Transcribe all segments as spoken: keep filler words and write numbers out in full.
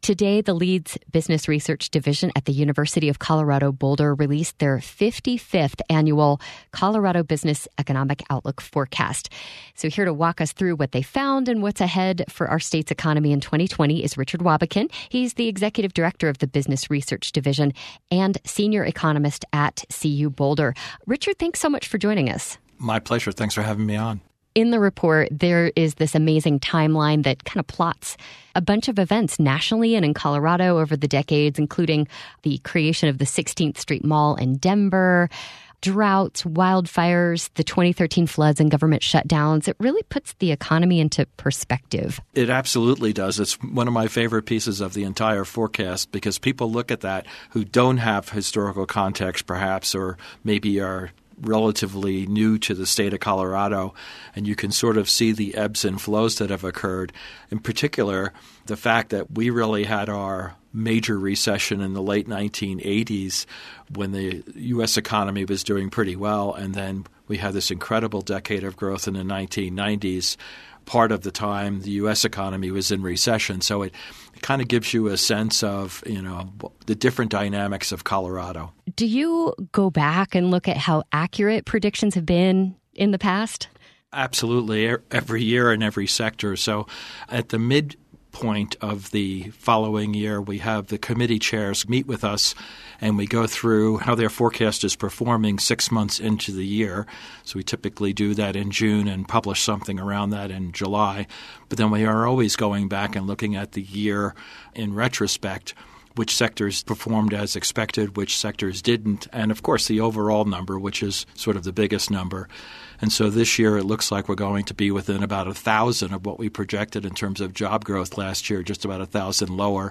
Today, the Leeds Business Research Division at the University of Colorado Boulder released their fifty-fifth annual Colorado Business Economic Outlook forecast. So here to walk us through what they found and what's ahead for our state's economy in twenty twenty is Richard Wabakin. He's the executive director of the Business Research Division and senior economist at C U Boulder. Richard, thanks so much for joining us. My pleasure. Thanks for having me on. In the report, there is this amazing timeline that kind of plots a bunch of events nationally and in Colorado over the decades, including the creation of the sixteenth Street Mall in Denver, droughts, wildfires, the twenty thirteen floods and government shutdowns. It really puts the economy into perspective. It absolutely does. It's one of my favorite pieces of the entire forecast because people look at that who don't have historical context perhaps, or maybe are relatively new to the state of Colorado, and you can sort of see the ebbs and flows that have occurred. In particular, the fact that we really had our major recession in the late nineteen eighties when the U S economy was doing pretty well, and then we had this incredible decade of growth in the nineteen nineties. Part of the time, the U S economy was in recession. So it, it kind of gives you a sense of, you know, the different dynamics of Colorado. Do you go back and look at how accurate predictions have been in the past? Absolutely. Every year in every sector. So at the midpoint of the following year, we have the committee chairs meet with us and we go through how their forecast is performing six months into the year. So we typically do that in June and publish something around that in July. But then we are always going back and looking at the year in retrospect, which sectors performed as expected, which sectors didn't, and of course the overall number, which is sort of the biggest number. And so this year it looks like we're going to be within about a thousand of what we projected in terms of job growth last year, just about a thousand lower.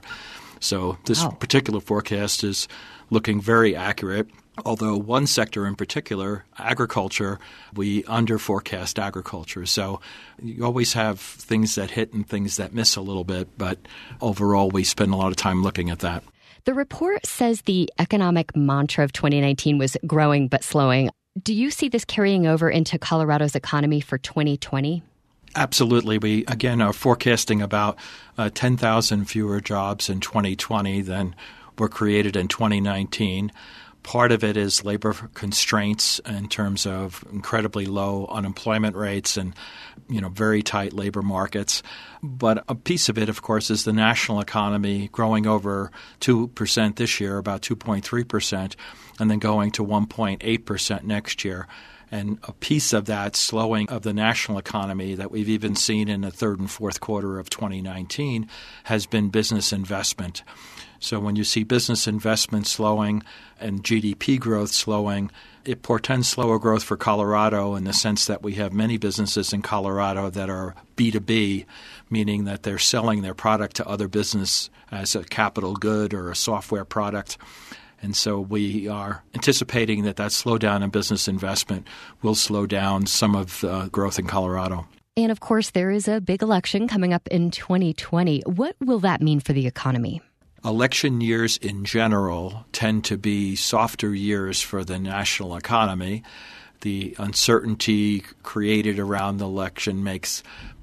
So this wow. particular forecast is looking very accurate. Although one sector in particular, agriculture, we under-forecast agriculture. So you always have things that hit and things that miss a little bit, but overall we spend a lot of time looking at that. The report says the economic mantra of twenty nineteen was growing but slowing. Do you see this carrying over into Colorado's economy for twenty twenty? Absolutely. We, again, are forecasting about uh, ten thousand fewer jobs in twenty twenty than were created in twenty nineteen. Part of it is labor constraints in terms of incredibly low unemployment rates and, you know, very tight labor markets. But a piece of it, of course, is the national economy growing over two percent this year, about two point three percent, and then going to one point eight percent next year. And a piece of that slowing of the national economy that we've even seen in the third and fourth quarter of twenty nineteen has been business investment. So when you see business investment slowing and G D P growth slowing, it portends slower growth for Colorado in the sense that we have many businesses in Colorado that are B two B, meaning that they're selling their product to other business as a capital good or a software product. And so we are anticipating that that slowdown in business investment will slow down some of the growth in Colorado. And of course, there is a big election coming up in twenty twenty. What will that mean for the economy? Election years in general tend to be softer years for the national economy. The uncertainty created around the election makes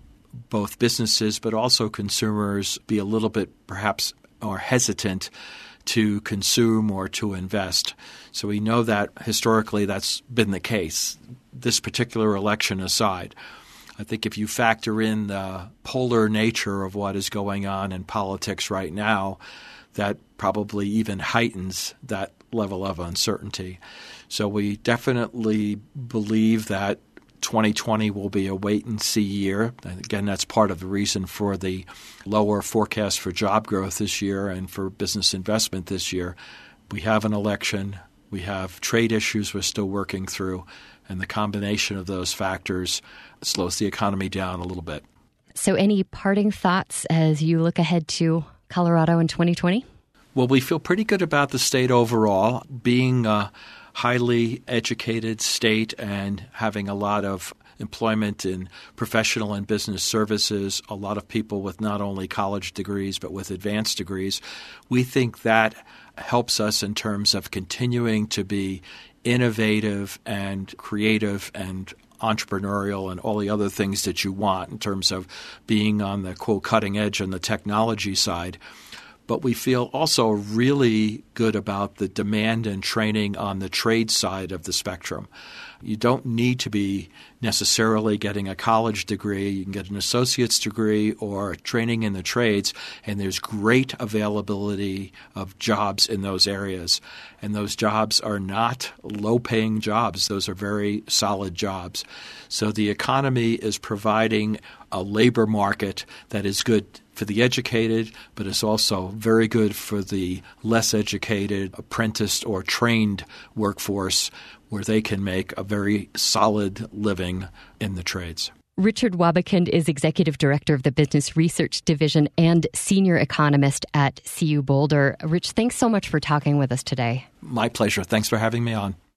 both businesses but also consumers be a little bit perhaps more hesitant to consume or to invest. So we know that historically that's been the case, this particular election aside. I think if you factor in the polar nature of what is going on in politics right now, that probably even heightens that level of uncertainty. So we definitely believe that twenty twenty will be a wait-and-see year. And again, that's part of the reason for the lower forecast for job growth this year and for business investment this year. We have an election. We have trade issues we're still working through. And the combination of those factors slows the economy down a little bit. So any parting thoughts as you look ahead to Colorado in twenty twenty? Well, we feel pretty good about the state overall. Being a highly educated state and having a lot of employment in professional and business services, a lot of people with not only college degrees but with advanced degrees, we think that helps us in terms of continuing to be innovative and creative and entrepreneurial and all the other things that you want in terms of being on the, quote, cutting edge on the technology side. But we feel also really good about the demand and training on the trade side of the spectrum. You don't need to be necessarily getting a college degree. You can get an associate's degree or training in the trades, and there's great availability of jobs in those areas. And those jobs are not low-paying jobs. Those are very solid jobs. So the economy is providing a labor market that is good for the educated, but is also very good for the less educated, apprenticed, or trained workforce, where they can make a very solid living in the trades. Richard Wobbekind is Executive Director of the Business Research Division and Senior Economist at C U Boulder. Rich, thanks so much for talking with us today. My pleasure. Thanks for having me on.